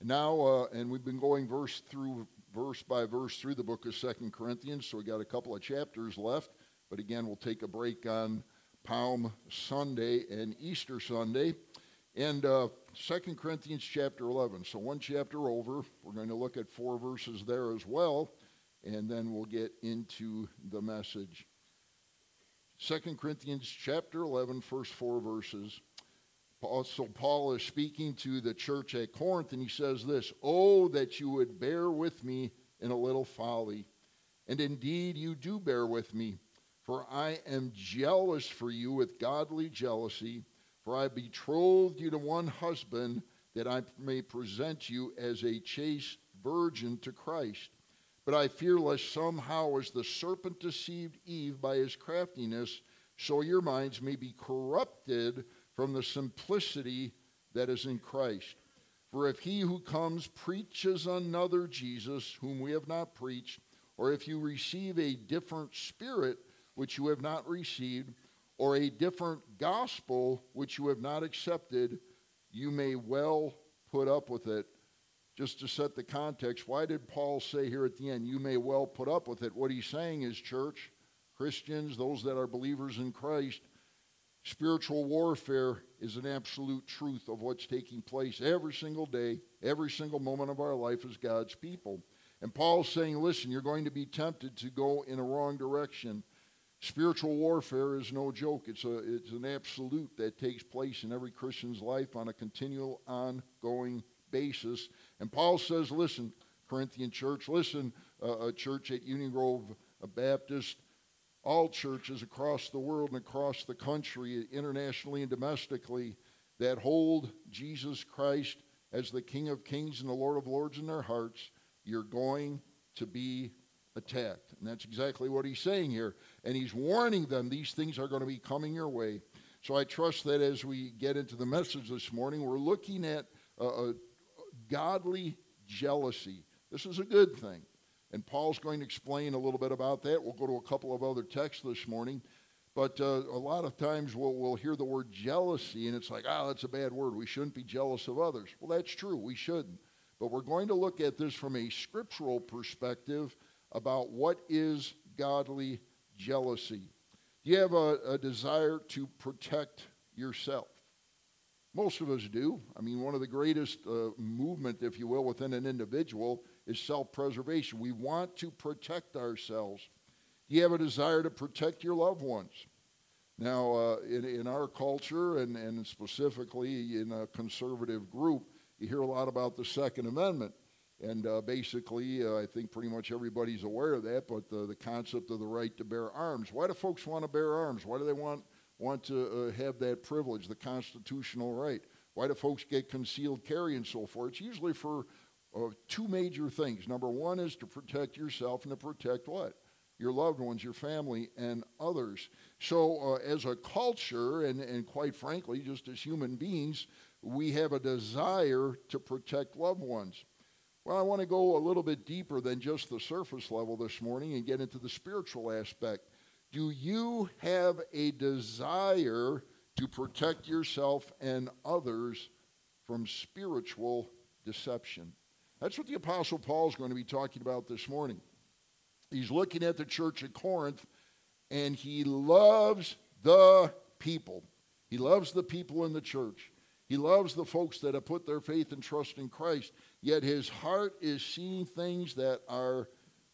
Now, and we've been going verse by verse through the book of Second Corinthians, so we got a couple of chapters left. But again, we'll take a break on Palm Sunday and Easter Sunday. And 2 Corinthians chapter 11. So one chapter over. We're going to look at 4 verses there as well, and then we'll get into the message. 2 Corinthians chapter 11, first 4 verses. So Paul is speaking to the church at Corinth, and he says this, "Oh, that you would bear with me in a little folly. And indeed you do bear with me, for I am jealous for you with godly jealousy. For I betrothed you to one husband, that I may present you as a chaste virgin to Christ. But I fear lest somehow, as the serpent deceived Eve by his craftiness, so your minds may be corrupted from the simplicity that is in Christ. For if he who comes preaches another Jesus, whom we have not preached, or if you receive a different spirit which you have not received, or a different gospel which you have not accepted, you may well put up with it." Just to set the context, why did Paul say here at the end, you may well put up with it? What he's saying is, church, Christians, those that are believers in Christ, spiritual warfare is an absolute truth of what's taking place every single day, every single moment of our life as God's people. And Paul's saying, listen, you're going to be tempted to go in a wrong direction. Spiritual warfare is no joke. It's an absolute that takes place in every Christian's life on a continual, ongoing basis. And Paul says, listen, Corinthian church, listen, a church at Union Grove Baptist, all churches across the world and across the country, internationally and domestically, that hold Jesus Christ as the King of Kings and the Lord of Lords in their hearts, you're going to be attacked. And that's exactly what he's saying here. And he's warning them these things are going to be coming your way. So I trust that as we get into the message this morning, we're looking at godly jealousy. This is a good thing. And Paul's going to explain a little bit about that. We'll go to a couple of other texts this morning. But a lot of times we'll hear the word jealousy, and it's like, that's a bad word. We shouldn't be jealous of others. Well, that's true. We shouldn't. But we're going to look at this from a scriptural perspective about what is godly jealousy. Do you have a desire to protect yourself? Most of us do. I mean, one of the greatest movement, if you will, within an individual is self-preservation. We want to protect ourselves. Do you have a desire to protect your loved ones? Now, in our culture, and specifically in a conservative group, you hear a lot about the Second Amendment. And basically, I think pretty much everybody's aware of that, but the concept of the right to bear arms. Why do folks want to bear arms? Why do they want to have that privilege, the constitutional right? Why do folks get concealed carry and so forth? It's usually for 2 major things. Number one is to protect yourself and to protect what? Your loved ones, your family, and others. So as a culture, and quite frankly, just as human beings, we have a desire to protect loved ones. Well, I want to go a little bit deeper than just the surface level this morning and get into the spiritual aspect. Do you have a desire to protect yourself and others from spiritual deception? That's what the Apostle Paul is going to be talking about this morning. He's looking at the church at Corinth, and he loves the people. He loves the people in the church. He loves the folks that have put their faith and trust in Christ, yet his heart is seeing things that are,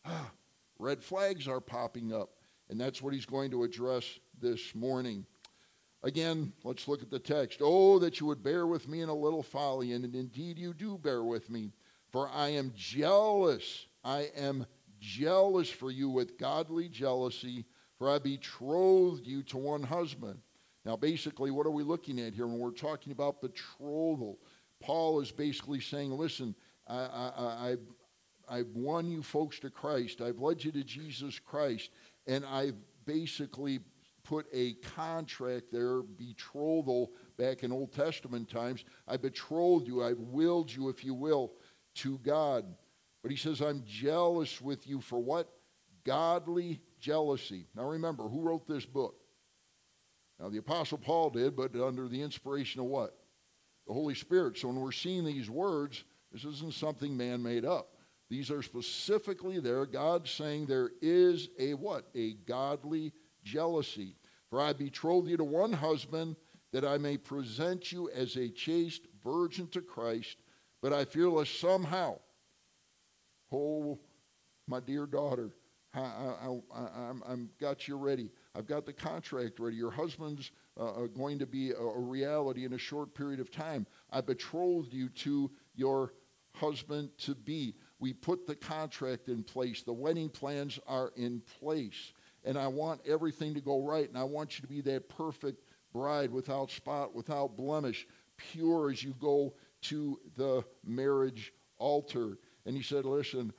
red flags are popping up. And that's what he's going to address this morning. Again, let's look at the text. "Oh, that you would bear with me in a little folly, and indeed you do bear with me. For I am jealous. I am jealous for you with godly jealousy, for I betrothed you to one husband." Now, basically, what are we looking at here when we're talking about betrothal? Paul is basically saying, listen, I've won you folks to Christ. I've led you to Jesus Christ. And I've basically put a contract there, betrothal, back in Old Testament times. I betrothed you. I've willed you, if you will, to God. But he says, I'm jealous with you for what? Godly jealousy. Now remember, who wrote this book? Now, the Apostle Paul did, but under the inspiration of what? The Holy Spirit. So when we're seeing these words, This isn't something man made up. These are specifically there. God saying there is a what? A godly jealousy. For I betroth you to one husband, that I may present you as a chaste virgin to Christ. But I fear lest somehow, oh, my dear daughter, I'm got you ready. I've got the contract ready. Your husband's going to be a reality in a short period of time. I betrothed you to your husband to be. We put the contract in place. The wedding plans are in place. And I want everything to go right. And I want you to be that perfect bride without spot, without blemish, pure as you go to the marriage altar. And he said, listen,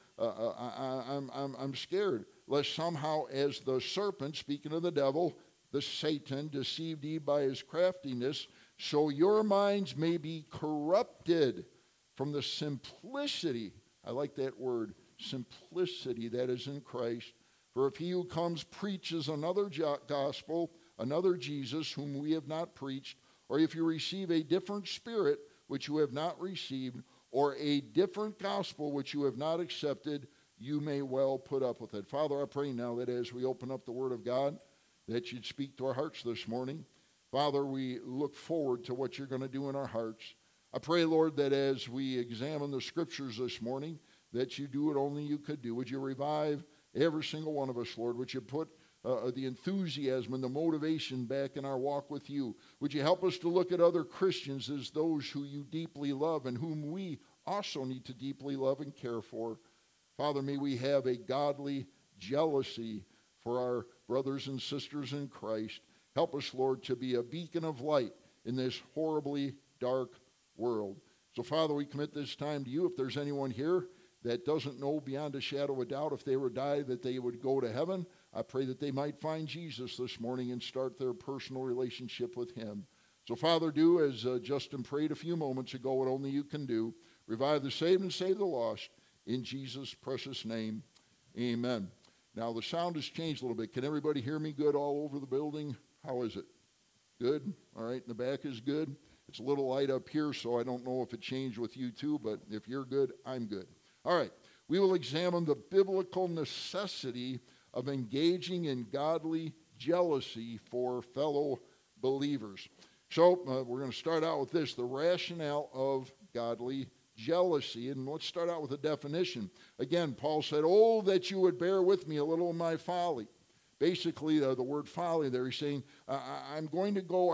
I'm scared, lest somehow as the serpent, speaking of the devil, the Satan, deceived Eve by his craftiness, so your minds may be corrupted from the simplicity, I like that word, simplicity that is in Christ. For if he who comes preaches another gospel, another Jesus, whom we have not preached, or if you receive a different spirit, which you have not received, or a different gospel which you have not accepted, you may well put up with it. Father, I pray now that as we open up the Word of God, that you'd speak to our hearts this morning. Father, we look forward to what you're going to do in our hearts. I pray, Lord, that as we examine the Scriptures this morning, that you do what only you could do. Would you revive every single one of us, Lord? Would you put the enthusiasm and the motivation back in our walk with you? Would you help us to look at other Christians as those who you deeply love and whom we also need to deeply love and care for? Father, may we have a godly jealousy for our brothers and sisters in Christ. Help us, Lord, to be a beacon of light in this horribly dark world. So, Father, we commit this time to you. If there's anyone here that doesn't know beyond a shadow of a doubt if they were die that they would go to heaven, I pray that they might find Jesus this morning and start their personal relationship with him. So, Father, do as Justin prayed a few moments ago, what only you can do. Revive the saved and save the lost. In Jesus' precious name, amen. Now, the sound has changed a little bit. Can everybody hear me good all over the building? How is it? Good? All right, in the back is good. It's a little light up here, so I don't know if it changed with you too, but if you're good, I'm good. All right, we will examine the biblical necessity of engaging in godly jealousy for fellow believers. So we're going to start out with this, the rationale of godly jealousy. And let's start out with a definition. Again, Paul said, oh, that you would bear with me a little in my folly. Basically, the word folly there, he's saying, I'm going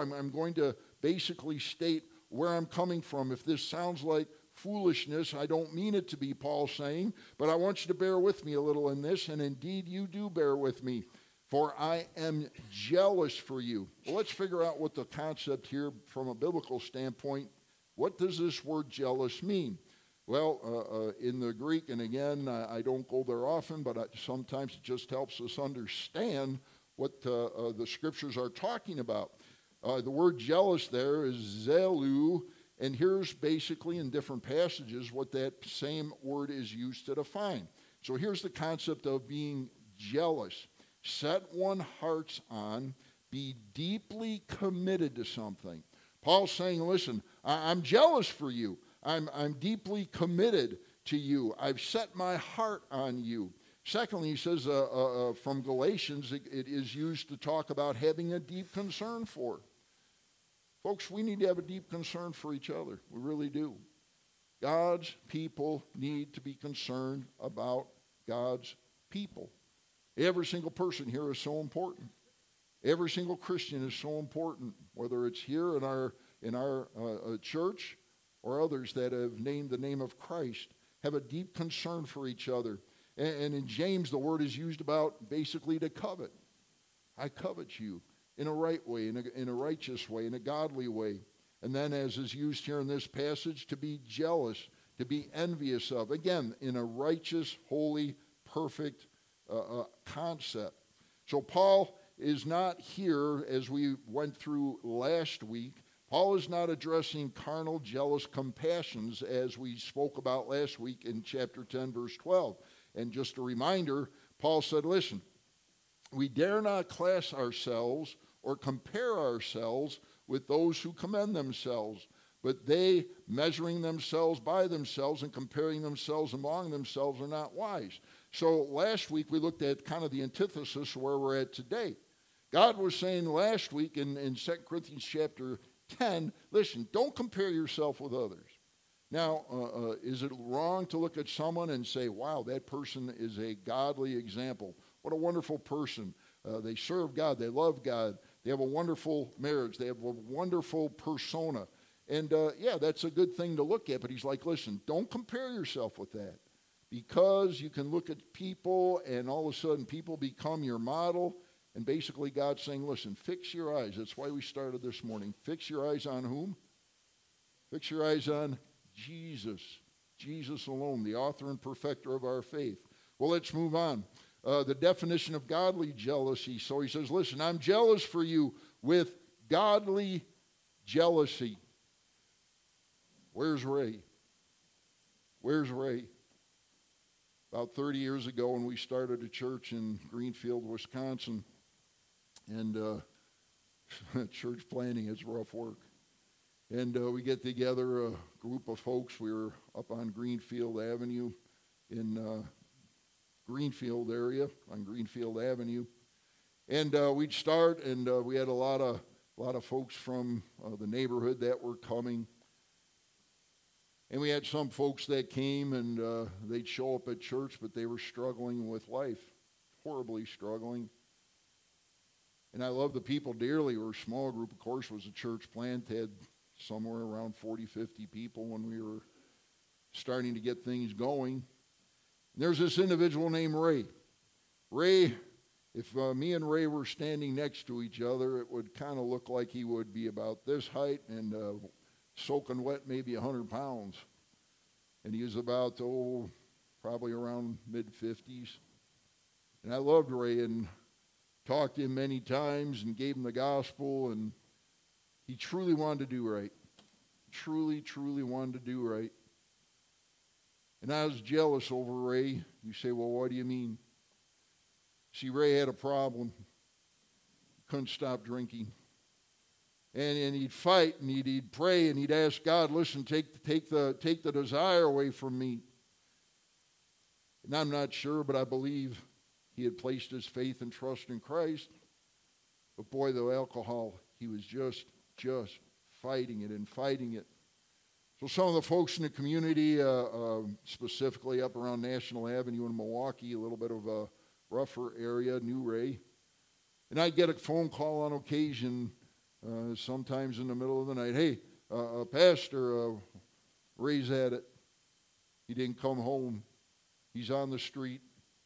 to basically state where I'm coming from. If this sounds like foolishness, I don't mean it to be, Paul saying, but I want you to bear with me a little in this, and indeed you do bear with me, for I am jealous for you. Well, let's figure out what the concept here from a biblical standpoint, what does this word jealous mean? Well, in the Greek, and again, I don't go there often, but sometimes it just helps us understand what the Scriptures are talking about. The word jealous there is zelu, and here's basically in different passages what that same word is used to define. So here's the concept of being jealous. Set one's hearts on, be deeply committed to something. Paul's saying, listen, I'm jealous for you. I'm deeply committed to you. I've set my heart on you. Secondly, he says from Galatians, it is used to talk about having a deep concern for. Folks, we need to have a deep concern for each other. We really do. God's people need to be concerned about God's people. Every single person here is so important. Every single Christian is so important, whether it's here in our church or others that have named the name of Christ, have a deep concern for each other. And in James, the word is used about basically to covet. I covet you in a right way, in a righteous way, in a godly way. And then as is used here in this passage, to be jealous, to be envious of. Again, in a righteous, holy, perfect concept. So Paul is not here, as we went through last week, Paul is not addressing carnal, jealous compassions as we spoke about last week in chapter 10, verse 12. And just a reminder, Paul said, listen, we dare not class ourselves or compare ourselves with those who commend themselves, but they, measuring themselves by themselves and comparing themselves among themselves, are not wise. So last week we looked at kind of the antithesis of where we're at today. God was saying last week in 2 Corinthians chapter 10, listen, don't compare yourself with others. Now, is it wrong to look at someone and say, wow, that person is a godly example? What a wonderful person. They serve God. They love God. They have a wonderful marriage. They have a wonderful persona. And yeah, that's a good thing to look at. But he's like, listen, don't compare yourself with that. Because you can look at people and all of a sudden people become your model. And basically God's saying, listen, fix your eyes. That's why we started this morning. Fix your eyes on whom? Fix your eyes on Jesus. Jesus alone, the author and perfecter of our faith. Well, let's move on. The definition of godly jealousy. So he says, listen, I'm jealous for you with godly jealousy. Where's Ray? Where's Ray? About 30 years ago when we started a church in Greenfield, Wisconsin, and church planning is rough work. And we get together, a group of folks. We were up on Greenfield Avenue in Greenfield area, on Greenfield Avenue. And we'd start, and we had a lot of folks from the neighborhood that were coming. And we had some folks that came, and they'd show up at church, but they were struggling with life, horribly struggling. And I love the people dearly. We're a small group, of course, was a church plant, had somewhere around 40, 50 people when we were starting to get things going. And there's this individual named Ray. Ray, if me and Ray were standing next to each other, it would kind of look like he would be about this height and soaking wet, maybe 100 pounds. And he was about, probably around mid-50s. And I loved Ray and talked to him many times and gave him the gospel, and he truly wanted to do right. Truly, truly wanted to do right. And I was jealous over Ray. You say, well, what do you mean? See, Ray had a problem. Couldn't stop drinking. And he'd fight, and he'd pray, and he'd ask God, listen, take the desire away from me. And I'm not sure, but I believe he had placed his faith and trust in Christ. But boy, the alcohol, he was just fighting it and fighting it. So some of the folks in the community, specifically up around National Avenue in Milwaukee, a little bit of a rougher area, knew Ray. And I'd get a phone call on occasion, sometimes in the middle of the night. Hey, Pastor, Ray's at it. He didn't come home. He's on the street.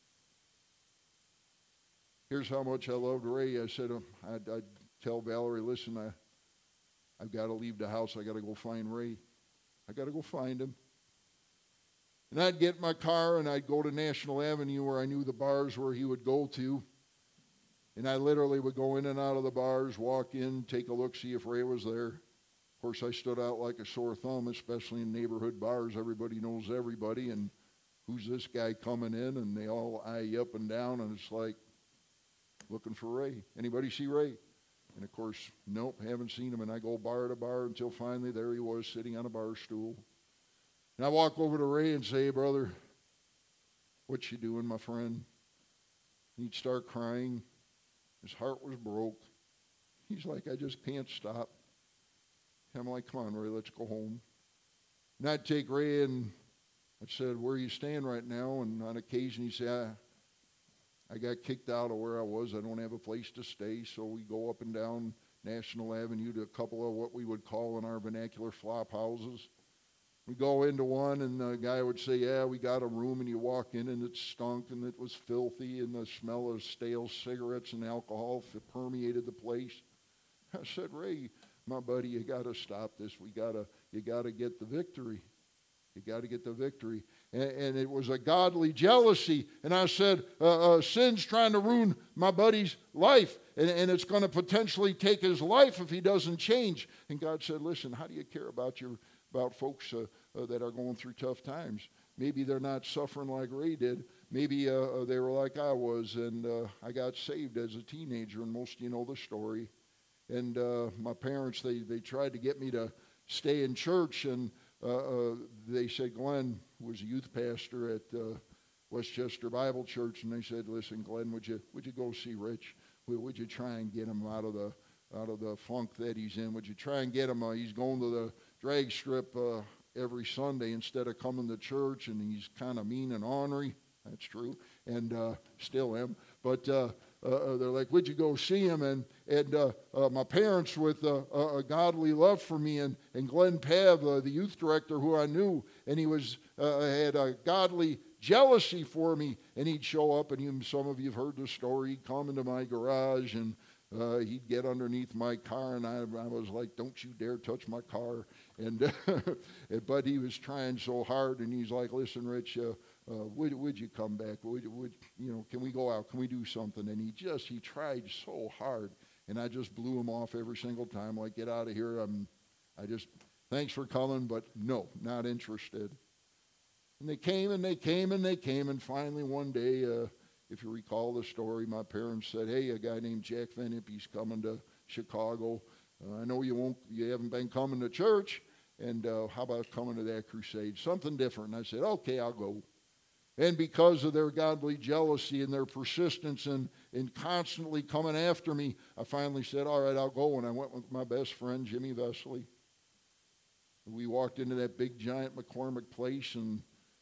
Here's how much I loved Ray. I said, I'd tell Valerie, listen, I've got to leave the house. I got to go find Ray. I got to go find him. And I'd get in my car and I'd go to National Avenue where I knew the bars where he would go to. And I literally would go in and out of the bars, walk in, take a look, see if Ray was there. Of course, I stood out like a sore thumb, especially in neighborhood bars. Everybody knows everybody. And who's this guy coming in? And they all eye you up and down. And it's like, looking for Ray. Anybody see Ray? And of course, nope, haven't seen him. And I go bar to bar until finally there he was sitting on a bar stool. And I walk over to Ray and say, hey, brother, what you doing, my friend? And he'd start crying. His heart was broke. He's like, I just can't stop. And I'm like, come on, Ray, let's go home. And I'd take Ray and I said, where are you staying right now? And on occasion he'd say, I got kicked out of where I was. I don't have a place to stay. So we go up and down National Avenue to a couple of what we would call in our vernacular flop houses. We go into one, and the guy would say, yeah, we got a room, and you walk in, and it stunk, and it was filthy, and the smell of stale cigarettes and alcohol permeated the place. I said, Ray, my buddy, you got to stop this. You got to get the victory. You got to get the victory. And it was a godly jealousy. And I said, sin's trying to ruin my buddy's life, and it's going to potentially take his life if he doesn't change. And God said, listen, how do you care about folks that are going through tough times? Maybe they're not suffering like Ray did. Maybe they were like I was, and I got saved as a teenager, and most of you know the story. And my parents, they tried to get me to stay in church, and they said, Glenn was a youth pastor at Westchester Bible Church, and they said, listen, Glenn, would you go see Rich? Would you try and get him out of the funk that he's in? Would you try and get him? He's going to the drag strip every Sunday instead of coming to church, and he's kind of mean and ornery. That's true, and still am. But they're like, would you go see him? And my parents, with a godly love for me, and Glenn Pav, the youth director who I knew, and he had a godly jealousy for me, and he'd show up, and some of you have heard the story. He'd come into my garage, and he'd get underneath my car, and I was like, don't you dare touch my car. And but he was trying so hard, and he's like, listen, Rich, would you come back? Can we go out? Can we do something? And he tried so hard, and I just blew him off every single time, like, get out of here. Thanks for coming, but no, not interested. And they came, and they came, and they came, and finally one day, if you recall the story, my parents said, hey, a guy named Jack Van Impe's coming to Chicago. I know you haven't been coming to church, and how about coming to that crusade? Something different. And I said, okay, I'll go. And because of their godly jealousy and their persistence in constantly coming after me, I finally said, all right, I'll go. And I went with my best friend, Jimmy Vesley. We walked into that big, giant McCormick place, and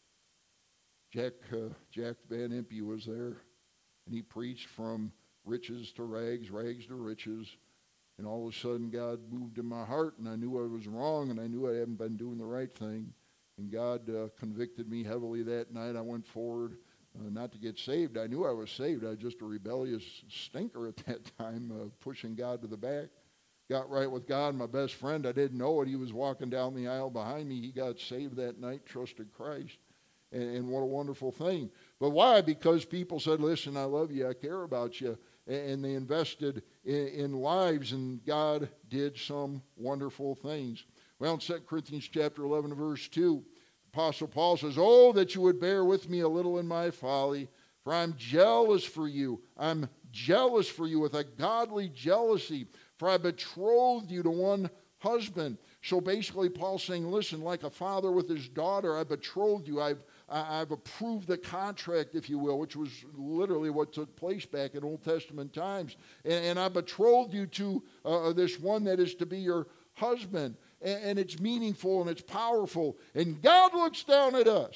Jack Van Impe was there, and he preached from riches to rags, rags to riches, and all of a sudden God moved in my heart, and I knew I was wrong, and I knew I hadn't been doing the right thing, and God convicted me heavily that night. I went forward, not to get saved. I knew I was saved. I was just a rebellious stinker at that time, pushing God to the back. Got right with God. My best friend, I didn't know it. He was walking down the aisle behind me. He got saved that night, trusted Christ. And what a wonderful thing. But why? Because people said, listen, I love you, I care about you. And they invested in lives, and God did some wonderful things. Well, in 2 Corinthians chapter 11, verse 2, Apostle Paul says, oh, that you would bear with me a little in my folly, for I'm jealous for you. I'm jealous for you with a godly jealousy, for I betrothed you to one husband. So basically, Paul's saying, listen, like a father with his daughter, I betrothed you. I've approved the contract, if you will, which was literally what took place back in Old Testament times. And I betrothed you to this one that is to be your husband. And it's meaningful and it's powerful. And God looks down at us.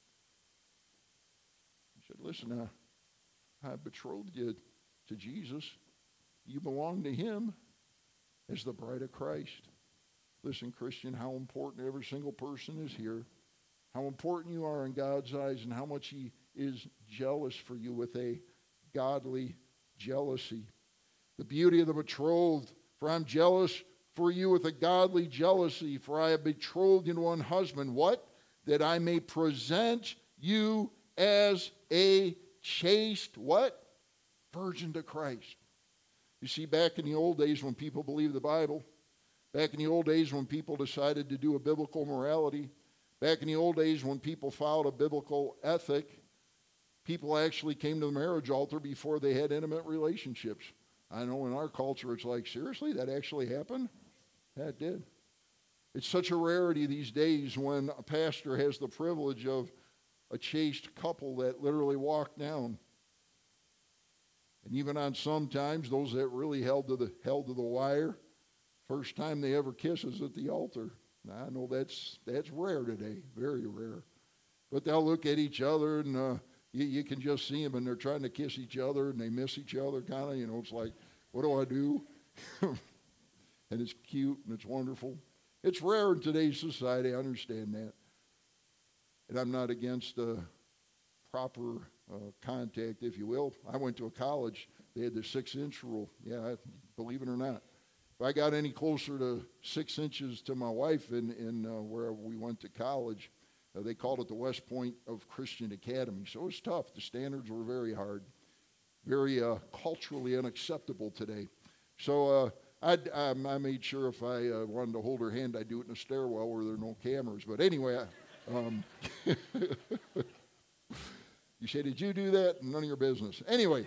He said, listen, I betrothed you to Jesus. You belong to him as the bride of Christ. Listen, Christian, how important every single person is here. How important you are in God's eyes, and how much he is jealous for you with a godly jealousy. The beauty of the betrothed, for I'm jealous for you with a godly jealousy, for I have betrothed you to one husband. What? That I may present you as a chaste, what? Virgin to Christ. You see, back in the old days when people believed the Bible, back in the old days when people decided to do a biblical morality, back in the old days when people followed a biblical ethic, people actually came to the marriage altar before they had intimate relationships. I know in our culture it's like, seriously, that actually happened? Yeah, it did. It's such a rarity these days when a pastor has the privilege of a chaste couple that literally walk down. And even on sometimes those that really held to the wire, first time they ever kiss is at the altar. Now, I know that's rare today, very rare. But they'll look at each other, and you can just see them, and they're trying to kiss each other, and they miss each other, kind of. It's like, what do I do? And it's cute, and it's wonderful. It's rare in today's society, I understand that. And I'm not against proper contact, if you will. I went to a college. They had the 6-inch rule. Yeah, believe it or not. If I got any closer to 6 inches to my wife in where we went to college, they called it the West Point of Christian Academy. So it was tough. The standards were very hard, very culturally unacceptable today. So I made sure if I wanted to hold her hand, I'd do it in a stairwell where there are no cameras. But anyway, you say, did you do that? None of your business. Anyway,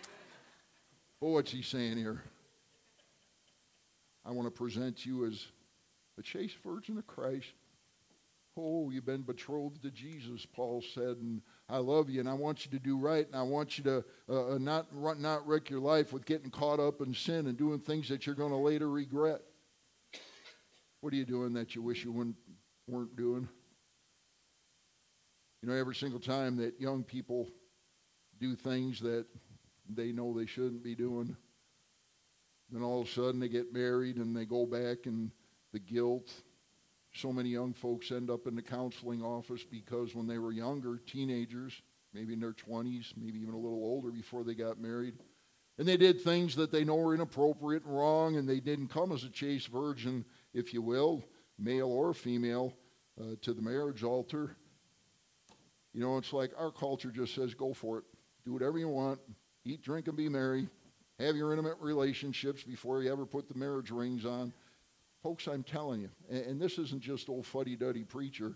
well, what's he saying here? I want to present you as A chaste virgin of Christ. Oh, you've been betrothed to Jesus, Paul said, and I love you, and I want you to do right, and I want you to not wreck your life with getting caught up in sin and doing things that you're going to later regret. What are you doing that you wish you weren't doing? You know, every single time that young people do things that they know they shouldn't be doing, then all of a sudden they get married and they go back, and the guilt. So many young folks end up in the counseling office because when they were younger, teenagers, maybe in their 20s, maybe even a little older before they got married, and they did things that they know were inappropriate and wrong, and they didn't come as a chaste virgin, if you will, male or female, to the marriage altar. You know, it's like our culture just says, go for it. Do whatever you want. Eat, drink, and be merry. Have your intimate relationships before you ever put the marriage rings on. Folks, I'm telling you, and this isn't just old fuddy-duddy preacher,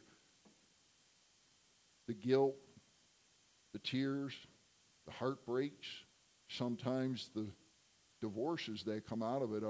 the guilt, the tears, the heartbreaks, sometimes the divorces that come out of it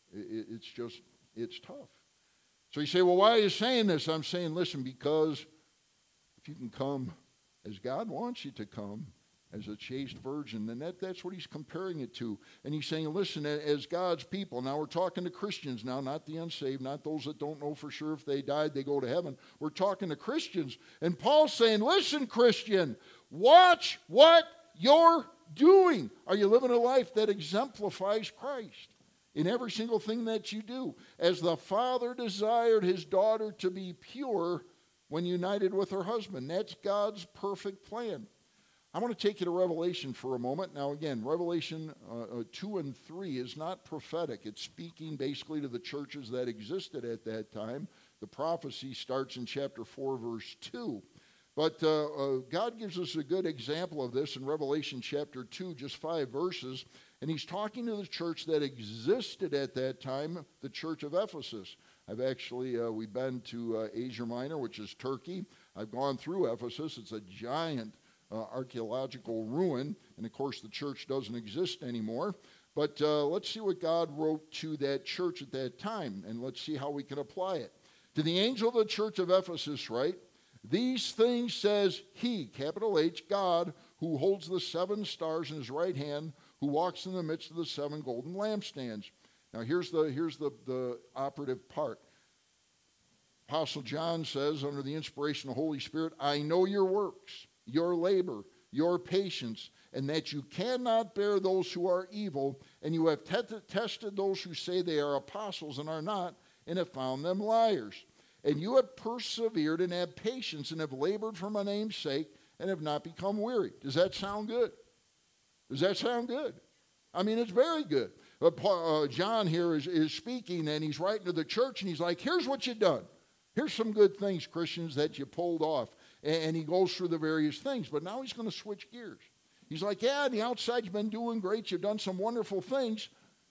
it's tough. So you say, well, why are you saying this? I'm saying, listen, because if you can come as God wants you to come, as a chaste virgin, and that's what he's comparing it to. And he's saying, listen, as God's people, now we're talking to Christians now, not the unsaved, not those that don't know for sure if they died, they go to heaven. We're talking to Christians. And Paul's saying, listen, Christian, watch what you're doing. Are you living a life that exemplifies Christ in every single thing that you do? As the Father desired his daughter to be pure when united with her husband. That's God's perfect plan. I want to take you to Revelation for a moment. Now again, Revelation 2 and 3 is not prophetic. It's speaking basically to the churches that existed at that time. The prophecy starts in chapter 4, verse 2. But God gives us a good example of this in Revelation chapter 2, just 5 verses. And he's talking to the church that existed at that time, the church of Ephesus. We've been to Asia Minor, which is Turkey. I've gone through Ephesus. It's a giant archaeological ruin, and of course the church doesn't exist anymore. But let's see what God wrote to that church at that time, and let's see how we can apply it. To the angel of the church of Ephesus write, these things says he, capital H, God, who holds the 7 stars in his right hand, who walks in the midst of the 7 golden lampstands. Now here's the operative part. Apostle John says, under the inspiration of the Holy Spirit, I know your works, your labor, your patience, and that you cannot bear those who are evil, and you have tested those who say they are apostles and are not, and have found them liars. And you have persevered and have patience and have labored for my name's sake and have not become weary. Does that sound good? Does that sound good? I mean, it's very good. John here is speaking, and he's writing to the church, and he's like, here's what you've done. Here's some good things, Christians, that you pulled off. And he goes through the various things. But now he's going to switch gears. He's like, yeah, on the outside you've been doing great. You've done some wonderful things.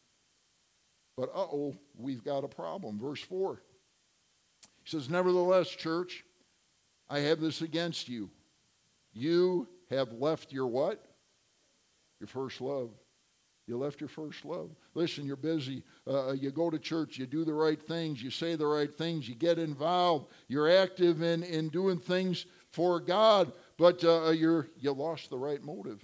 But we've got a problem. Verse 4. He says, nevertheless, church, I have this against you. You have left your what? Your first love. You left your first love. Listen, you're busy. You go to church. You do the right things. You say the right things. You get involved. You're active in doing things for God, but you lost the right motive.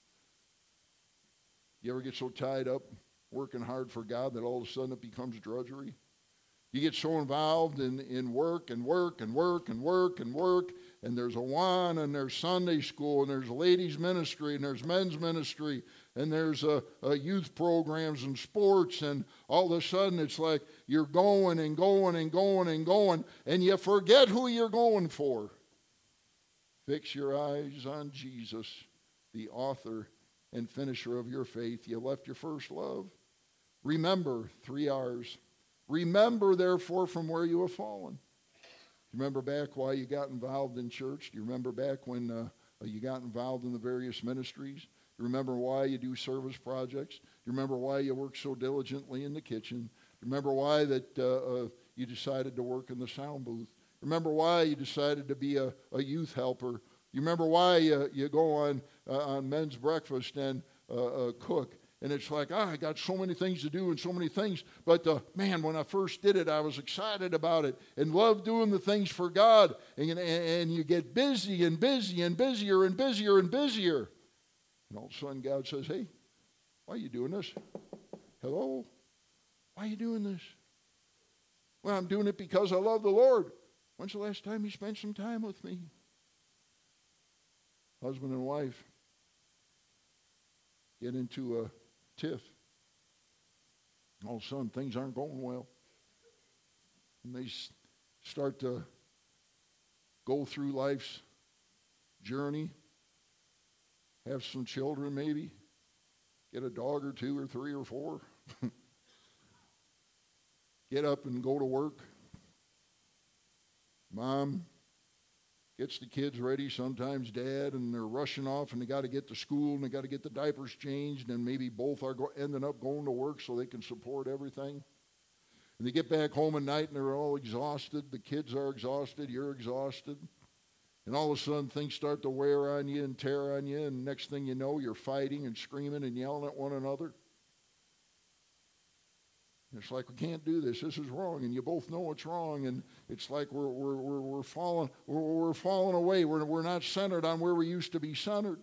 You ever get so tied up working hard for God that all of a sudden it becomes drudgery? You get so involved in work and work and work and work and work, and there's Awana, and there's Sunday school, and there's ladies ministry, and there's men's ministry, and there's youth programs and sports, and all of a sudden it's like you're going and going and going and going, and you forget who you're going for. Fix your eyes on Jesus, the author and finisher of your faith. You left your first love. Remember, 3 R's. Remember, therefore, from where you have fallen. You remember back why you got involved in church? Do you remember back when you got involved in the various ministries? Do you remember why you do service projects? Do you remember why you work so diligently in the kitchen? Do you remember why that you decided to work in the sound booth? Remember why you decided to be a youth helper? You remember why you go on men's breakfast and cook and it's like, I got so many things to do and so many things. But man, when I first did it, I was excited about it and loved doing the things for God. And you get busy and busy and busier and busier and busier. And all of a sudden God says, hey, why are you doing this? Hello? Why are you doing this? Well, I'm doing it because I love the Lord. When's the last time you spent some time with me? Husband and wife get into a tiff. All of a sudden, things aren't going well. And they start to go through life's journey, have some children maybe, get a dog or two or three or four, get up and go to work. Mom gets the kids ready, sometimes dad, and they're rushing off and they got to get to school and they got to get the diapers changed, and maybe both are ending up going to work so they can support everything. And they get back home at night and they're all exhausted. The kids are exhausted, you're exhausted. And all of a sudden things start to wear on you and tear on you, and next thing you know, you're fighting and screaming and yelling at one another. It's like, we can't do this. This is wrong, and you both know it's wrong, and it's like we're falling away. We're not centered on where we used to be centered.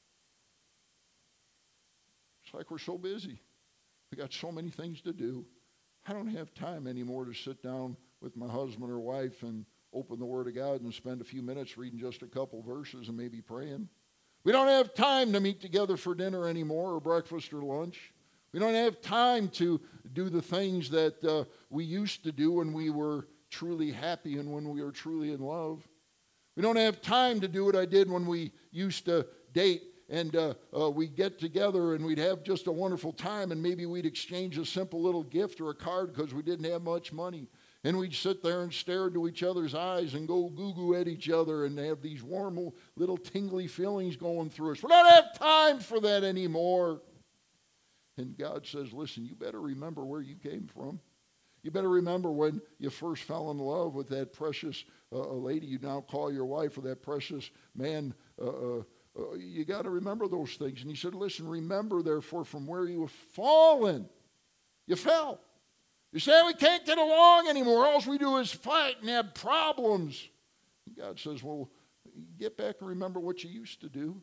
It's like we're so busy. We got so many things to do. I don't have time anymore to sit down with my husband or wife and open the Word of God and spend a few minutes reading just a couple verses and maybe praying. We don't have time to meet together for dinner anymore, or breakfast or lunch. We don't have time to do the things that we used to do when we were truly happy and when we were truly in love. We don't have time to do what I did when we used to date, and we'd get together and we'd have just a wonderful time, and maybe we'd exchange a simple little gift or a card because we didn't have much money. And we'd sit there and stare into each other's eyes and go goo-goo at each other and have these warm little tingly feelings going through us. We don't have time for that anymore. And God says, listen, you better remember where you came from. You better remember when you first fell in love with that precious lady you now call your wife, or that precious man. You got to remember those things. And he said, listen, remember, therefore, from where you have fallen. You fell. You say, we can't get along anymore. All we do is fight and have problems. And God says, well, get back and remember what you used to do.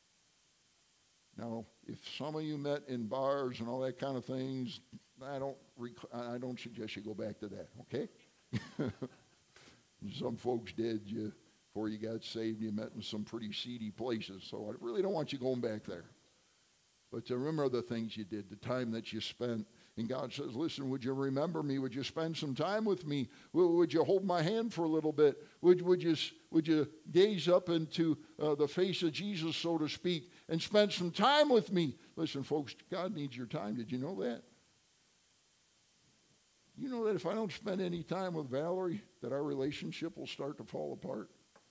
Now, if some of you met in bars and all that kind of things, I don't suggest you go back to that, okay? Some folks did. Before you got saved, you met in some pretty seedy places, so I really don't want you going back there. But to remember the things you did, the time that you spent. And God says, listen, would you remember me? Would you spend some time with me? Would you hold my hand for a little bit? Would you gaze up into the face of Jesus, so to speak, and spend some time with me? Listen, folks, God needs your time. Did you know that? You know that if I don't spend any time with Valerie, that our relationship will start to fall apart?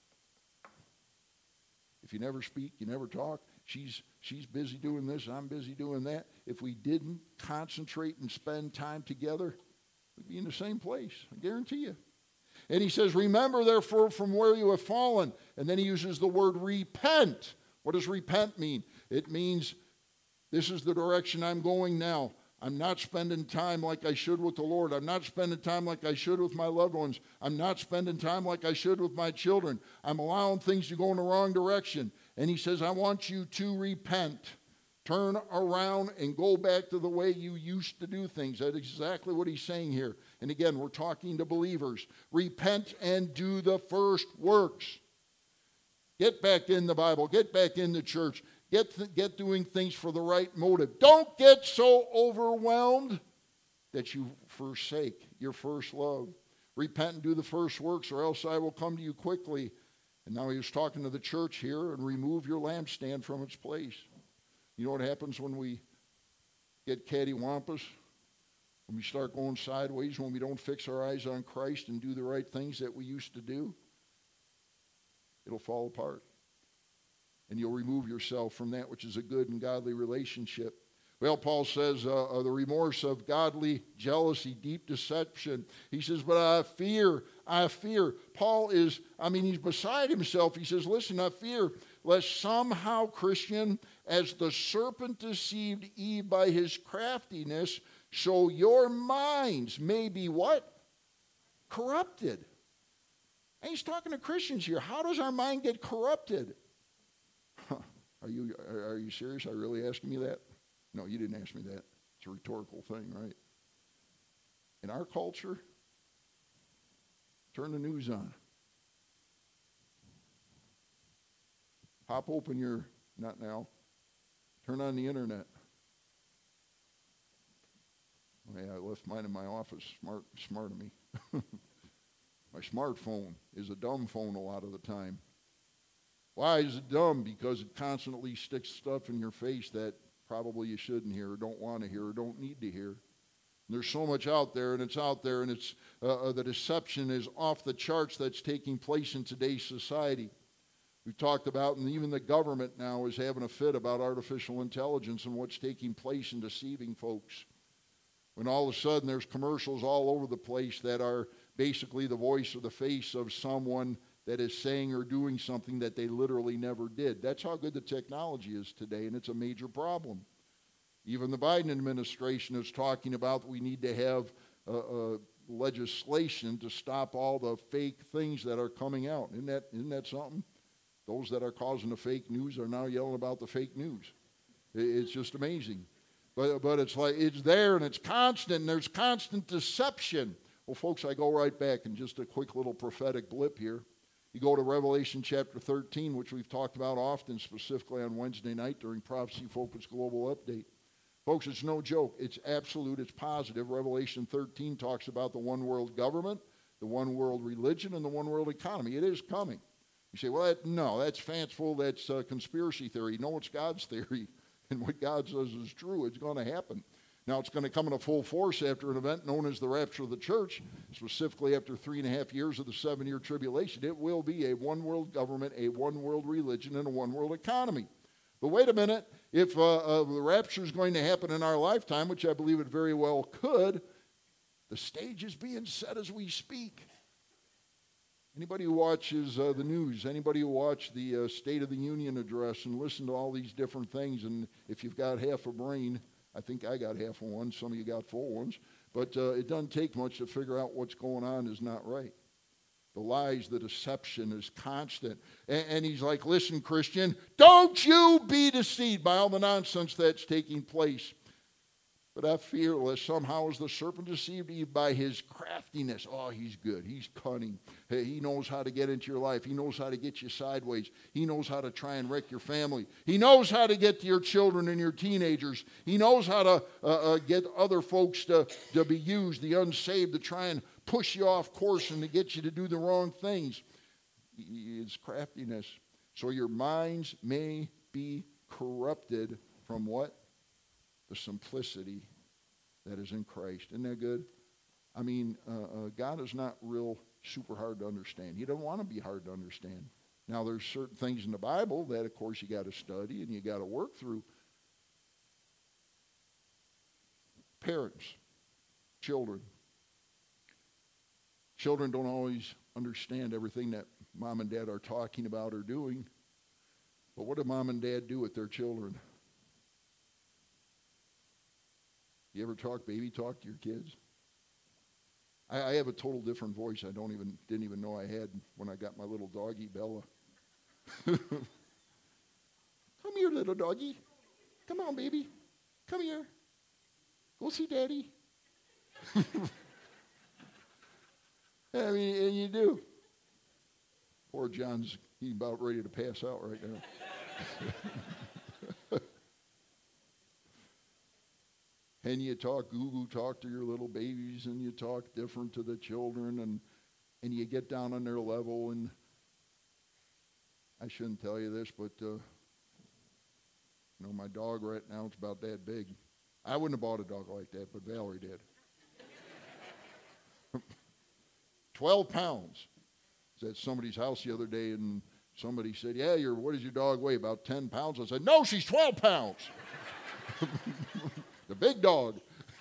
If you never speak, you never talk, she's busy doing this, I'm busy doing that. If we didn't concentrate and spend time together, we'd be in the same place, I guarantee you. And he says, remember, therefore, from where you have fallen. And then he uses the word repent. What does repent mean? It means, this is the direction I'm going now. I'm not spending time like I should with the Lord. I'm not spending time like I should with my loved ones. I'm not spending time like I should with my children. I'm allowing things to go in the wrong direction. And he says, I want you to repent. Turn around and go back to the way you used to do things. That's exactly what he's saying here. And again, we're talking to believers. Repent and do the first works. Get back in the Bible. Get back in the church. Get doing things for the right motive. Don't get so overwhelmed that you forsake your first love. Repent and do the first works, or else I will come to you quickly. And now he was talking to the church here, and remove your lampstand from its place. You know what happens when we get cattywampus? When we start going sideways, when we don't fix our eyes on Christ and do the right things that we used to do? It'll fall apart. And you'll remove yourself from that which is a good and godly relationship. Well, Paul says the remorse of godly jealousy, deep deception. He says, but I fear. Paul is, he's beside himself. He says, listen, I fear lest somehow, Christian, as the serpent deceived Eve by his craftiness, so your minds may be what? Corrupted. And he's talking to Christians here. How does our mind get corrupted? Are you serious? Are you really asking me that? No, you didn't ask me that. It's a rhetorical thing, right? In our culture, turn the news on. Pop open your, not now, turn on the internet. Oh, yeah, I left mine in my office. Smart of me. My smartphone is a dumb phone a lot of the time. Why is it dumb? Because it constantly sticks stuff in your face that probably you shouldn't hear or don't want to hear or don't need to hear. And there's so much out there, and it's the deception is off the charts that's taking place in today's society. We've talked about, and even the government now is having a fit about artificial intelligence and what's taking place in deceiving folks. When all of a sudden there's commercials all over the place that are basically the voice or the face of someone that is saying or doing something that they literally never did. That's how good the technology is today, and it's a major problem. Even the Biden administration is talking about that we need to have legislation to stop all the fake things that are coming out. Isn't that something? Those that are causing the fake news are now yelling about the fake news. It's just amazing. But it's like it's there and it's constant, and there's constant deception. Well, folks, I go right back in just a quick little prophetic blip here. You go to Revelation chapter 13, which we've talked about often, specifically on Wednesday night during Prophecy Focus Global Update. Folks, it's no joke. It's absolute. It's positive. Revelation 13 talks about the one world government, the one world religion, and the one world economy. It is coming. You say, well, no, that's fanciful. That's conspiracy theory. No, it's God's theory. And what God says is true. It's going to happen. Now, it's going to come into full force after an event known as the rapture of the church, specifically after 3.5 years of the 7-year tribulation. It will be a one-world government, a one-world religion, and a one-world economy. But wait a minute. If the rapture is going to happen in our lifetime, which I believe it very well could, the stage is being set as we speak. Anybody who watches the news, anybody who watched the State of the Union address and listened to all these different things, and if you've got half a brain, I think I got half of one, some of you got full ones, but it doesn't take much to figure out what's going on is not right. The lies, the deception is constant. And he's like, listen, Christian, don't you be deceived by all the nonsense that's taking place. But I fear lest somehow as the serpent deceived Eve by his craftiness. Oh, he's good. He's cunning. Hey, he knows how to get into your life. He knows how to get you sideways. He knows how to try and wreck your family. He knows how to get to your children and your teenagers. He knows how to get other folks to be used, the unsaved, to try and push you off course and to get you to do the wrong things. It's craftiness. So your minds may be corrupted from what? The simplicity that is in Christ. Isn't that good? I mean, God is not real super hard to understand. He doesn't want to be hard to understand. Now, there's certain things in the Bible that, of course, you got to study and you got to work through. Parents, children. Children don't always understand everything that mom and dad are talking about or doing. But what do mom and dad do with their children? You ever baby talk to your kids? I have a total different voice I didn't even know I had when I got my little doggie, Bella. Come here, little doggie. Come on, baby. Come here. Go see Daddy. I mean, and you do. Poor John's, he's about ready to pass out right now. And you talk talk to your little babies, and you talk different to the children, and you get down on their level. And I shouldn't tell you this, but my dog right now is about that big. I wouldn't have bought a dog like that, but Valerie did. 12 pounds. I was at somebody's house the other day, and somebody said, "Yeah, what does your dog weigh? About 10 pounds?" I said, "No, she's 12 pounds." The big dog.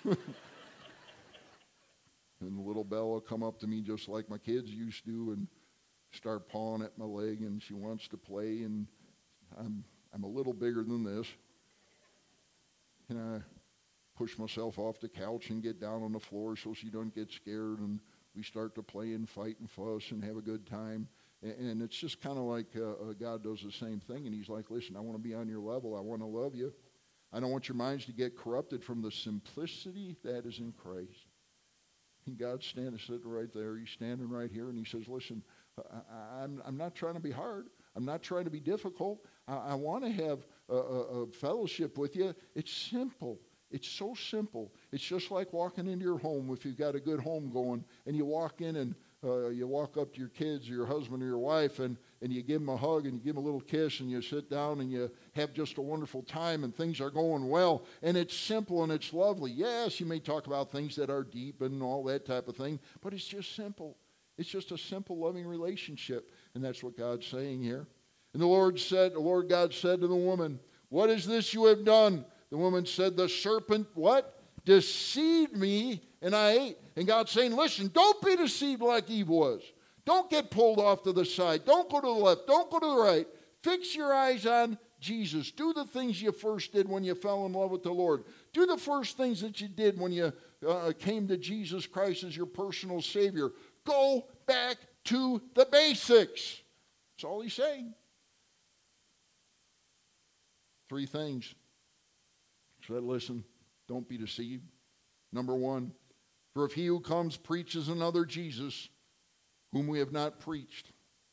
And little Bella will come up to me just like my kids used to and start pawing at my leg, and she wants to play, and I'm a little bigger than this. And I push myself off the couch and get down on the floor so she doesn't get scared, and we start to play and fight and fuss and have a good time. And it's just kind of like God does the same thing, and he's like, listen, I want to be on your level. I want to love you. I don't want your minds to get corrupted from the simplicity that is in Christ. And God's sitting right there. He's standing right here, and he says, listen, I'm not trying to be hard. I'm not trying to be difficult. I want to have a fellowship with you. It's simple. It's so simple. It's just like walking into your home if you've got a good home going, and you walk in and you walk up to your kids or your husband or your wife, and you give them a hug and you give them a little kiss, and you sit down and you have just a wonderful time, and things are going well, and it's simple and it's lovely. Yes, you may talk about things that are deep and all that type of thing, but it's just simple. It's just a simple, loving relationship, and that's what God's saying here. And the Lord God said to the woman, what is this you have done? The woman said, the serpent, what? Deceived me, and I ate. And God's saying, listen, don't be deceived like Eve was. Don't get pulled off to the side. Don't go to the left. Don't go to the right. Fix your eyes on Jesus. Do the things you first did when you fell in love with the Lord. Do the first things that you did when you came to Jesus Christ as your personal Savior. Go back to the basics. That's all he's saying. 3 things. So listen, don't be deceived. Number 1, for if he who comes preaches another Jesus, whom we have not preached.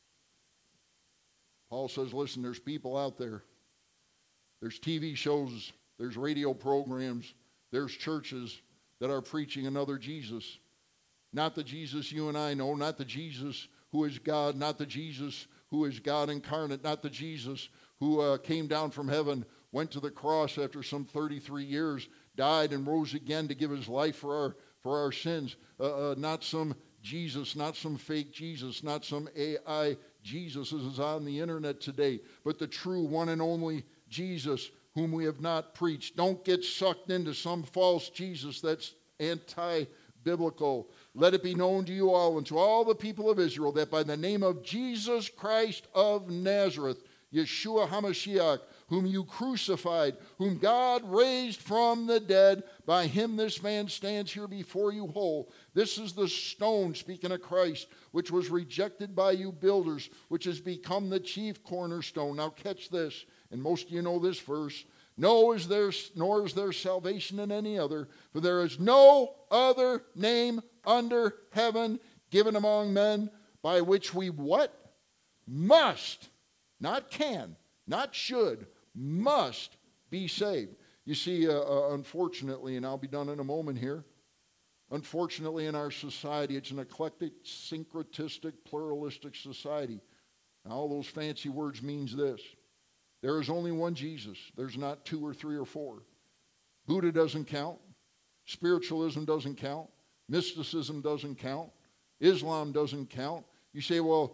Paul says, listen, there's people out there. There's TV shows, there's radio programs, there's churches that are preaching another Jesus. Not the Jesus you and I know, not the Jesus who is God, not the Jesus who is God incarnate, not the Jesus who came down from heaven, went to the cross after some 33 years, died and rose again to give his life for our sins. Not some Jesus, not some fake Jesus, not some AI Jesus as is on the internet today, but the true one and only Jesus whom we have not preached. Don't get sucked into some false Jesus that's anti-biblical. Let it be known to you all and to all the people of Israel that by the name of Jesus Christ of Nazareth, Yeshua HaMashiach, whom you crucified, whom God raised from the dead, by him this man stands here before you whole. This is the stone, speaking of Christ, which was rejected by you builders, which has become the chief cornerstone. Now catch this, and most of you know this verse. Nor is there salvation in any other, for there is no other name under heaven given among men by which we what? Must, not can, not should, must be saved. You see, unfortunately, and I'll be done in a moment here, unfortunately in our society, it's an eclectic, syncretistic, pluralistic society. Now, all those fancy words means this. There is only one Jesus. There's not 2 or 3 or 4. Buddha doesn't count. Spiritualism doesn't count. Mysticism doesn't count. Islam doesn't count. You say, well,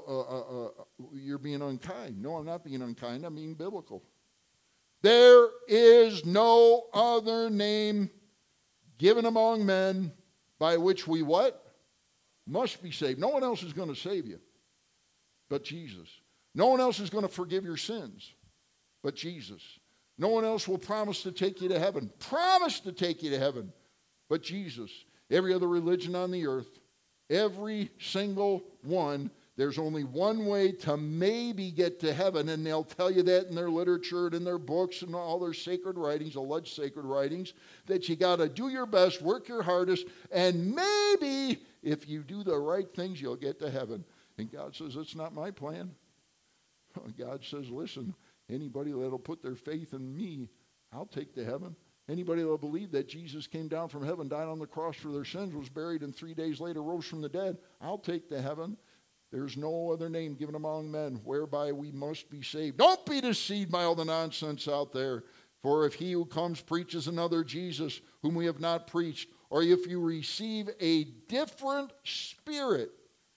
you're being unkind. No, I'm not being unkind. I'm being biblical. There is no other name given among men by which we what? Must be saved. No one else is going to save you but Jesus. No one else is going to forgive your sins but Jesus. No one else will promise to take you to heaven. Promise to take you to heaven but Jesus. Every other religion on the earth, every single one, there's only one way to maybe get to heaven, and they'll tell you that in their literature and in their books and all their sacred writings, alleged sacred writings, that you got to do your best, work your hardest, and maybe if you do the right things, you'll get to heaven. And God says, that's not my plan. God says, listen, anybody that'll put their faith in me, I'll take to heaven. Anybody that'll believe that Jesus came down from heaven, died on the cross for their sins, was buried, and 3 days later rose from the dead, I'll take to heaven. There's no other name given among men whereby we must be saved. Don't be deceived by all the nonsense out there. For if he who comes preaches another Jesus whom we have not preached, or if you receive a different spirit.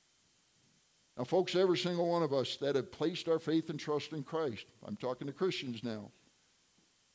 Now, folks, every single one of us that have placed our faith and trust in Christ, I'm talking to Christians now.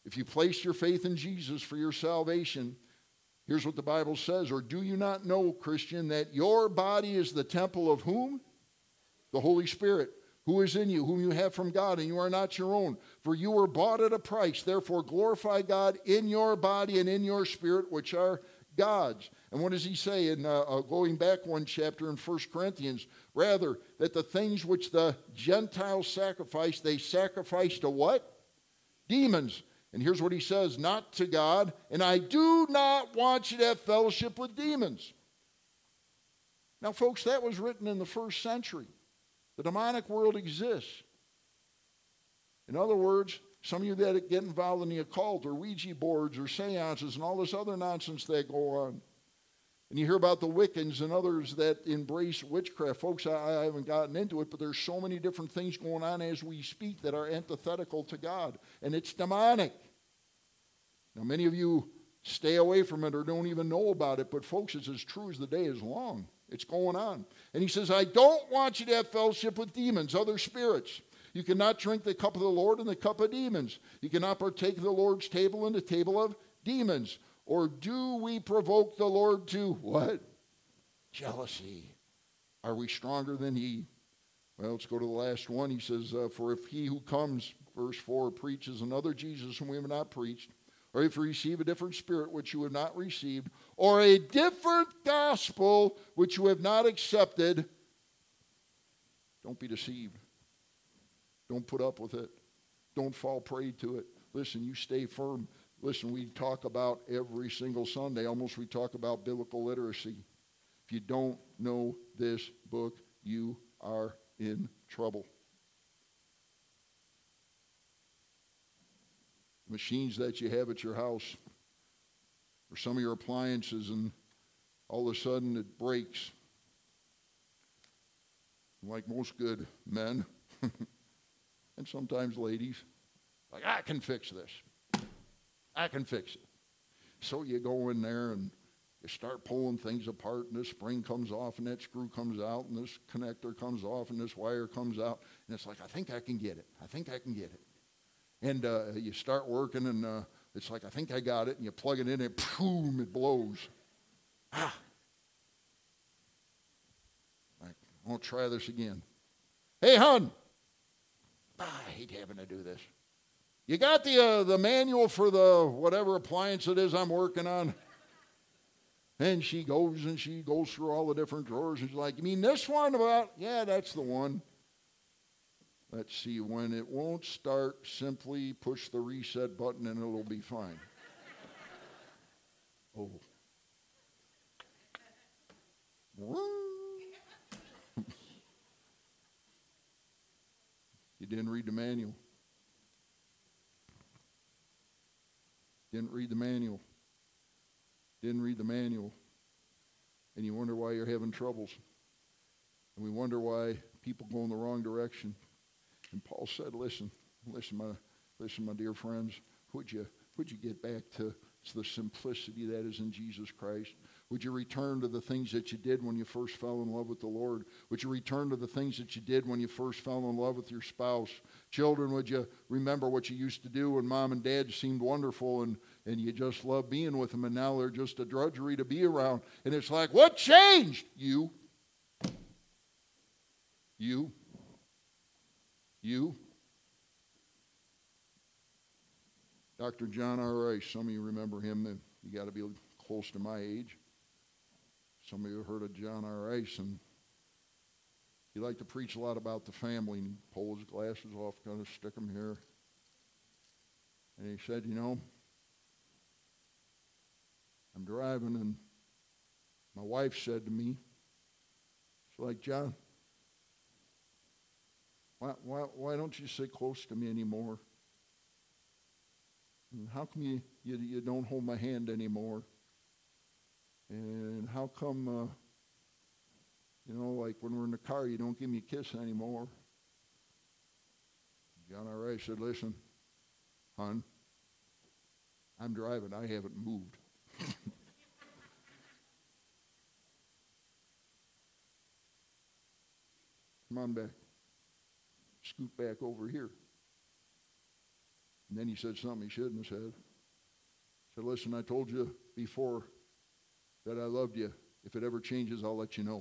If you place your faith in Jesus for your salvation, here's what the Bible says. Or do you not know, Christian, that your body is the temple of whom? The Holy Spirit, who is in you, whom you have from God, and you are not your own. For you were bought at a price. Therefore glorify God in your body and in your spirit, which are God's. And what does he say in going back one chapter in 1 Corinthians? Rather, that the things which the Gentiles sacrifice, they sacrifice to what? Demons. And here's what he says, not to God. And I do not want you to have fellowship with demons. Now, folks, that was written in the first century. The demonic world exists. In other words, some of you that get involved in the occult or Ouija boards or seances and all this other nonsense that go on. And you hear about the Wiccans and others that embrace witchcraft. Folks, I haven't gotten into it, but there's so many different things going on as we speak that are antithetical to God. And it's demonic. Now, many of you stay away from it or don't even know about it, but folks, it's as true as the day is long. It's going on. And he says, I don't want you to have fellowship with demons, other spirits. You cannot drink the cup of the Lord and the cup of demons. You cannot partake of the Lord's table and the table of demons. Or do we provoke the Lord to what? Jealousy. Are we stronger than he? Well, let's go to the last one. He says, for if he who comes, verse 4, preaches another Jesus whom we have not preached, or if you receive a different spirit which you have not received, or a different gospel which you have not accepted, don't be deceived. Don't put up with it. Don't fall prey to it. Listen, you stay firm. Listen, we talk about every single Sunday, almost we talk about biblical literacy. If you don't know this book, you are in trouble. Machines that you have at your house, or some of your appliances, and all of a sudden it breaks. Like most good men, and sometimes ladies, like, I can fix this. I can fix it. So you go in there and you start pulling things apart, and this spring comes off, and that screw comes out, and this connector comes off, and this wire comes out, and it's like, I think I can get it. I think I can get it. And you start working, and it's like, I think I got it, and you plug it in, and boom, it blows. Like, I'll try this again. Hey, hon. I hate having to do this. You got the manual for the whatever appliance it is I'm working on? And she goes through all the different drawers, and she's like, you mean this one about? Yeah, that's the one. Let's see, when it won't start, simply push the reset button and it'll be fine. Oh. You didn't read the manual. Didn't read the manual. Didn't read the manual. And you wonder why you're having troubles. And we wonder why people go in the wrong direction. And Paul said, listen, my dear friends, would you get back to the simplicity that is in Jesus Christ? Would you return to the things that you did when you first fell in love with the Lord? Would you return to the things that you did when you first fell in love with your spouse? Children, would you remember what you used to do when mom and dad seemed wonderful and you just loved being with them, and now they're just a drudgery to be around? And it's like, what changed? You. Dr. John R. Rice, some of you remember him. You got to be close to my age. Some of you have heard of John R. Rice, and he liked to preach a lot about the family, and he'd pull his glasses off, kind of stick them here. And he said, I'm driving, and my wife said to me, she's like, John, why don't you sit close to me anymore? And how come you don't hold my hand anymore? And how come, like when we're in the car, you don't give me a kiss anymore? John R. Rice said, listen, hon, I'm driving. I haven't moved. Come on back. Scoot back over here. And then he said something he shouldn't have said. He said, listen, I told you before that I loved you. If it ever changes, I'll let you know.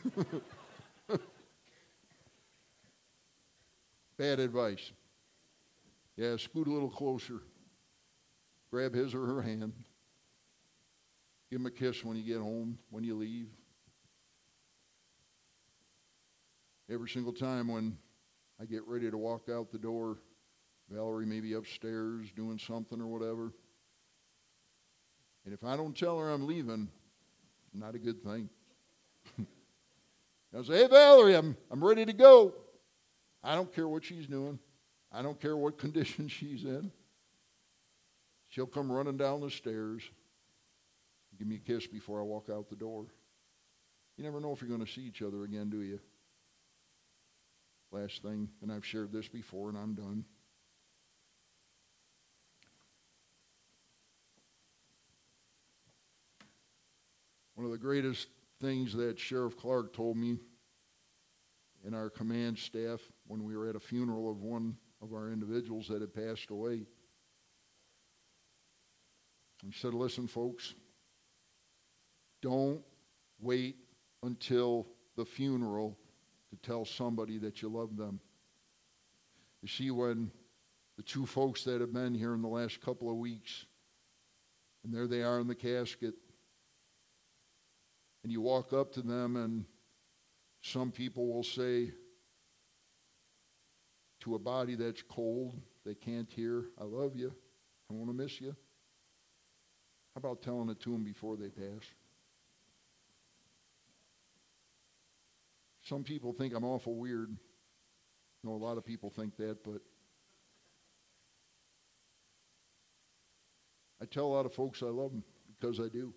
Bad advice. Yeah, scoot a little closer. Grab his or her hand. Give him a kiss when you get home, when you leave. Every single time when I get ready to walk out the door, Valerie may be upstairs doing something or whatever. And if I don't tell her I'm leaving, not a good thing. I'll say, hey, Valerie, I'm ready to go. I don't care what she's doing. I don't care what condition she's in. She'll come running down the stairs, give me a kiss before I walk out the door. You never know if you're going to see each other again, do you? Last thing, and I've shared this before, and I'm done. One of the greatest things that Sheriff Clark told me in our command staff when we were at a funeral of one of our individuals that had passed away. He said, listen, folks, don't wait until the funeral to tell somebody that you love them. You see, when the two folks that have been here in the last couple of weeks, and there they are in the casket, and you walk up to them, and some people will say to a body that's cold, they can't hear, I love you, I want to miss you. How about telling it to them before they pass? Some people think I'm awful weird. I know a lot of people think that, but I tell a lot of folks I love them because I do.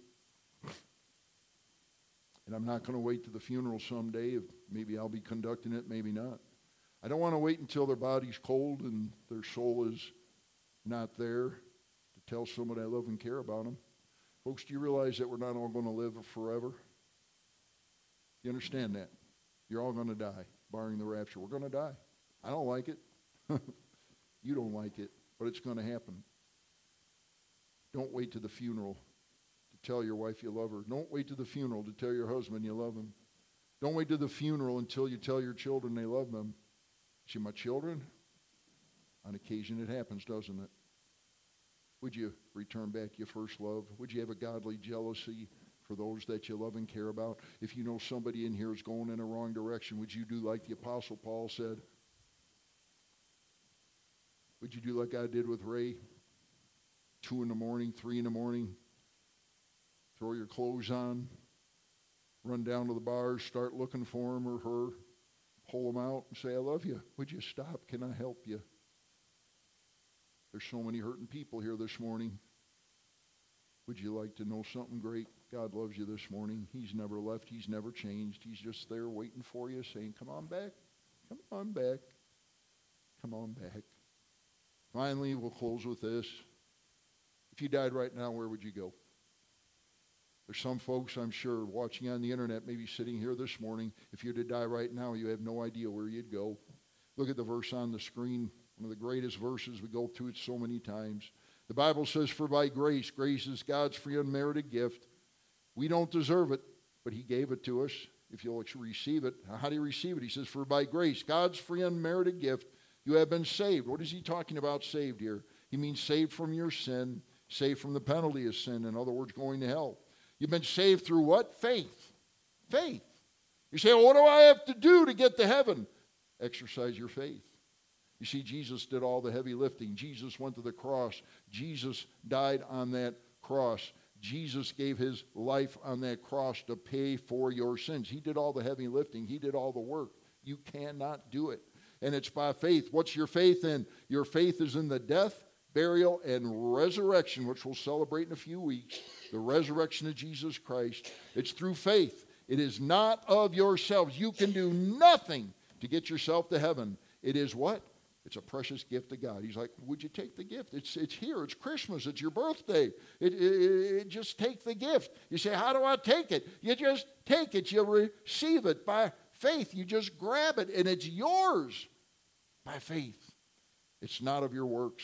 And I'm not going to wait to the funeral someday. Maybe I'll be conducting it, maybe not. I don't want to wait until their body's cold and their soul is not there to tell somebody I love and care about them. Folks, do you realize that we're not all going to live forever? You understand that? You're all going to die, barring the rapture. We're going to die. I don't like it. You don't like it, but it's going to happen. Don't wait to the funeral to tell your wife you love her. Don't wait to the funeral to tell your husband you love him. Don't wait to the funeral until you tell your children they love them. See, my children, on occasion it happens, doesn't it? Would you return back your first love? Would you have a godly jealousy for those that you love and care about? If you know somebody in here is going in a wrong direction, would you do like the Apostle Paul said? Would you do like I did with Ray? 2 in the morning, 3 in the morning, throw your clothes on, run down to the bars, start looking for him or her, pull them out and say, I love you. Would you stop? Can I help you? There's so many hurting people here this morning. Would you like to know something great? God loves you this morning. He's never left. He's never changed. He's just there waiting for you, saying, come on back. Come on back. Come on back. Finally, we'll close with this. If you died right now, where would you go? There's some folks, I'm sure, watching on the internet, maybe sitting here this morning. If you were to die right now, you have no idea where you'd go. Look at the verse on the screen. One of the greatest verses. We go through it so many times. The Bible says, for by grace, grace is God's free unmerited gift. We don't deserve it, but he gave it to us. If you'll receive it. How do you receive it? He says, for by grace, God's free unmerited gift, you have been saved. What is he talking about saved here? He means saved from your sin, saved from the penalty of sin. In other words, going to hell. You've been saved through what? Faith. Faith. You say, well, what do I have to do to get to heaven? Exercise your faith. You see, Jesus did all the heavy lifting. Jesus went to the cross. Jesus died on that cross. Jesus gave his life on that cross to pay for your sins. He did all the heavy lifting. He did all the work. You cannot do it. And it's by faith. What's your faith in? Your faith is in the death, burial, and resurrection, which we'll celebrate in a few weeks. The resurrection of Jesus Christ. It's through faith. It is not of yourselves. You can do nothing to get yourself to heaven. It is what? It's a precious gift of God. He's like, would you take the gift? It's here. It's Christmas. It's your birthday. Just take the gift. You say, how do I take it? You just take it. You receive it by faith. You just grab it, and it's yours by faith. It's not of your works.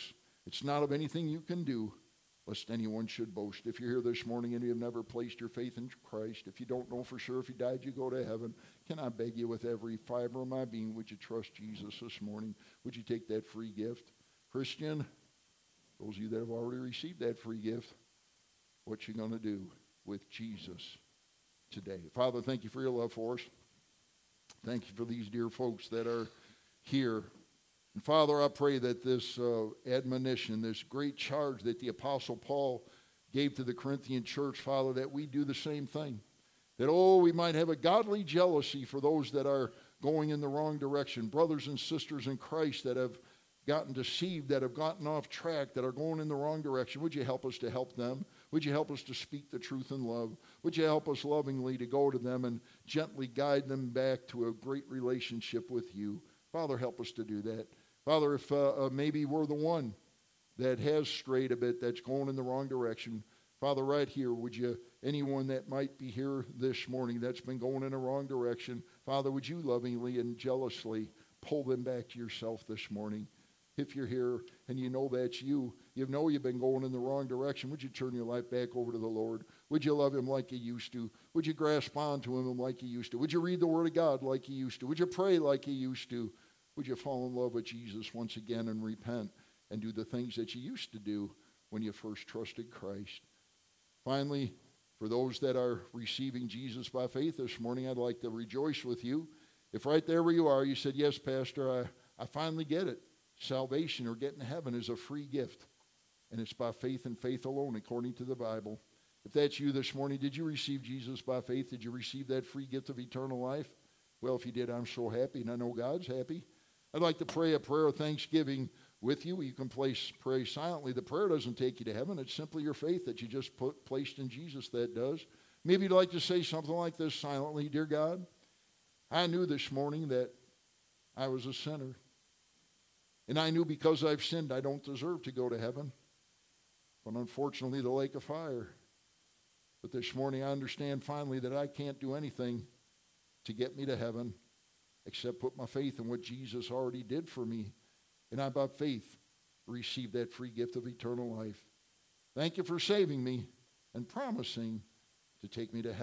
It's not of anything you can do, lest anyone should boast. If you're here this morning and you have never placed your faith in Christ, if you don't know for sure if you died, you go to heaven, can I beg you with every fiber of my being, would you trust Jesus this morning? Would you take that free gift? Christian, those of you that have already received that free gift, what you going to do with Jesus today? Father, thank you for your love for us. Thank you for these dear folks that are here. And Father, I pray that this admonition, this great charge that the Apostle Paul gave to the Corinthian church, Father, that we do the same thing. That, we might have a godly jealousy for those that are going in the wrong direction. Brothers and sisters in Christ that have gotten deceived, that have gotten off track, that are going in the wrong direction. Would you help us to help them? Would you help us to speak the truth in love? Would you help us lovingly to go to them and gently guide them back to a great relationship with you? Father, help us to do that. Father, if maybe we're the one that has strayed a bit, that's going in the wrong direction, Father, right here, would you, anyone that might be here this morning that's been going in the wrong direction, Father, would you lovingly and jealously pull them back to yourself this morning? If you're here and you know that's you know you've been going in the wrong direction, would you turn your life back over to the Lord? Would you love him like you used to? Would you grasp onto him like you used to? Would you read the Word of God like you used to? Would you pray like you used to? Would you fall in love with Jesus once again and repent and do the things that you used to do when you first trusted Christ? Finally, for those that are receiving Jesus by faith this morning, I'd like to rejoice with you. If right there where you are, you said, yes, Pastor, I finally get it. Salvation or getting to heaven is a free gift, and it's by faith and faith alone, according to the Bible. If that's you this morning, did you receive Jesus by faith? Did you receive that free gift of eternal life? Well, if you did, I'm so happy, and I know God's happy. I'd like to pray a prayer of thanksgiving with you. You can pray silently. The prayer doesn't take you to heaven. It's simply your faith that you just placed in Jesus that does. Maybe you'd like to say something like this silently. Dear God, I knew this morning that I was a sinner. And I knew because I've sinned, I don't deserve to go to heaven, but unfortunately the lake of fire. But this morning I understand finally that I can't do anything to get me to heaven except put my faith in what Jesus already did for me. And I, by faith, received that free gift of eternal life. Thank you for saving me and promising to take me to heaven.